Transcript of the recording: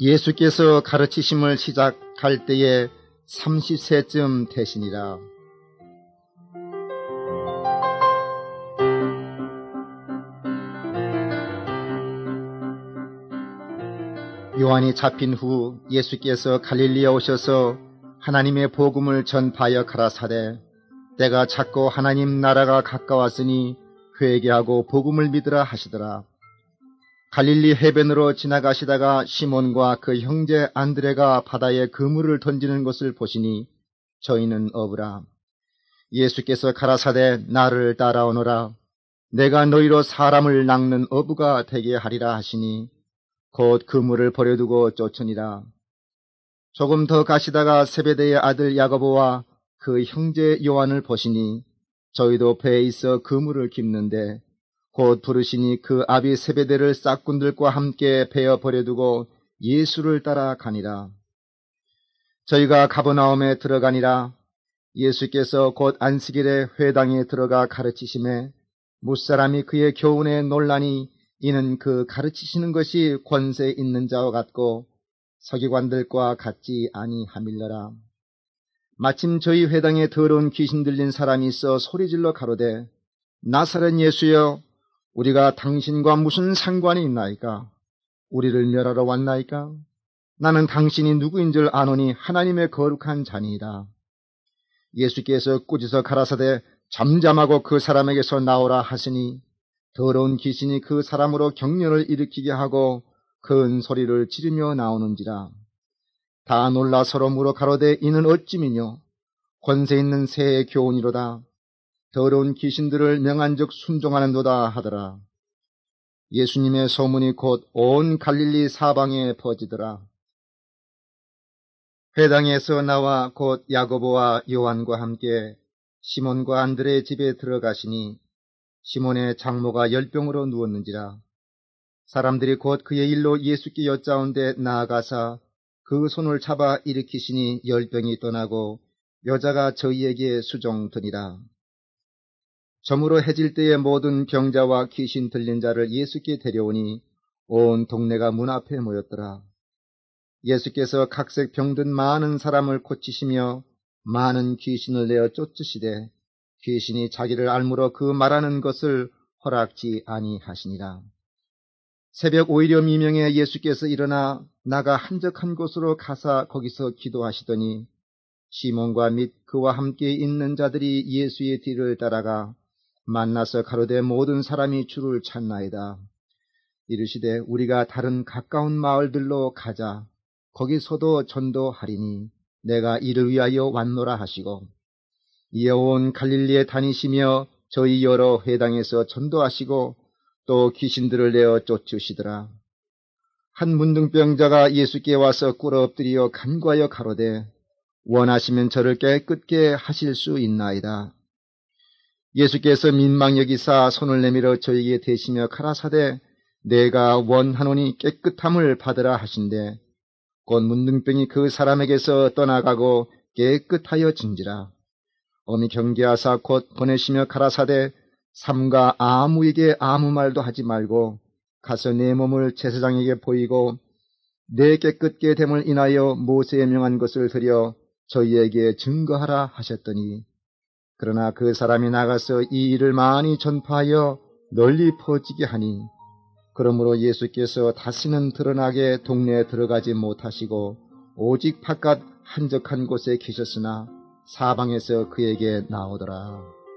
예수께서 가르치심을 시작할 때에 30세쯤 되시니라. 요한이 잡힌 후 예수께서 갈릴리에 오셔서 하나님의 복음을 전파하여 가라사대, 때가 찼고 하나님 나라가 가까웠으니 회개하고 복음을 믿으라 하시더라. 갈릴리 해변으로 지나가시다가 시몬과 그 형제 안드레가 바다에 그물을 던지는 것을 보시니 저희는 어부라. 예수께서 가라사대, 나를 따라오너라. 내가 너희로 사람을 낚는 어부가 되게 하리라 하시니 곧 그물을 버려두고 쫓으니라. 조금 더 가시다가 세베대의 아들 야고보와 그 형제 요한을 보시니 저희도 배에 있어 그물을 깁는데 곧 부르시니 그 아비 세베대를 싹꾼들과 함께 베어 버려두고 예수를 따라 가니라. 저희가 가버나움에 들어가니라. 예수께서 곧 안식일에 회당에 들어가 가르치심에 무사람이 그의 교훈에 놀라니 이는 그 가르치시는 것이 권세 있는 자와 같고 서기관들과 같지 아니함일러라. 마침 저희 회당에 더러운 귀신 들린 사람이 있어 소리질러 가로되, 나사렛 예수여, 우리가 당신과 무슨 상관이 있나이까? 우리를 멸하러 왔나이까? 나는 당신이 누구인 줄 아노니 하나님의 거룩한 자니이다. 예수께서 꾸짖어 가라사대, 잠잠하고 그 사람에게서 나오라 하시니 더러운 귀신이 그 사람으로 경련을 일으키게 하고 큰 소리를 지르며 나오는지라. 다 놀라 서로 물어 가로되, 이는 어찌미뇨? 권세 있는 새의 교훈이로다. 더러운 귀신들을 명한즉 순종하는도다 하더라. 예수님의 소문이 곧 온 갈릴리 사방에 퍼지더라. 회당에서 나와 곧 야고보와 요한과 함께 시몬과 안드레의 집에 들어가시니 시몬의 장모가 열병으로 누웠는지라. 사람들이 곧 그의 일로 예수께 여짜온데 나아가사 그 손을 잡아 일으키시니 열병이 떠나고 여자가 저희에게 수종드니라. 저물어 해질 때에 모든 병자와 귀신 들린 자를 예수께 데려오니 온 동네가 문 앞에 모였더라. 예수께서 각색 병든 많은 사람을 고치시며 많은 귀신을 내어 쫓으시되 귀신이 자기를 알므로 그 말하는 것을 허락지 아니하시니라. 새벽 오이려 미명에 예수께서 일어나 나가 한적한 곳으로 가사 거기서 기도하시더니 시몬과 및 그와 함께 있는 자들이 예수의 뒤를 따라가 만나서 가로되, 모든 사람이 주를 찾나이다. 이르시되, 우리가 다른 가까운 마을들로 가자. 거기서도 전도하리니 내가 이를 위하여 왔노라 하시고, 이에 온 갈릴리에 다니시며 저희 여러 회당에서 전도하시고 또 귀신들을 내어 쫓으시더라. 한 문둥병자가 예수께 와서 꿇어 엎드려 간구하여 가로되, 원하시면 저를 깨끗게 하실 수 있나이다. 예수께서 민망 여기사 손을 내밀어 저에게 대시며 가라사대, 내가 원하노니 깨끗함을 받으라 하신대 곧 문둥병이 그 사람에게서 떠나가고 깨끗하여진지라. 어미 경계하사 곧 보내시며 가라사대, 삼가 아무에게 아무 말도 하지 말고 가서 내 몸을 제사장에게 보이고 내 깨끗게 됨을 인하여 모세에 명한 것을 드려 저희에게 증거하라 하셨더니, 그러나 그 사람이 나가서 이 일을 많이 전파하여 널리 퍼지게 하니, 그러므로 예수께서 다시는 드러나게 동네에 들어가지 못하시고 오직 바깥 한적한 곳에 계셨으나 사방에서 그에게 나오더라.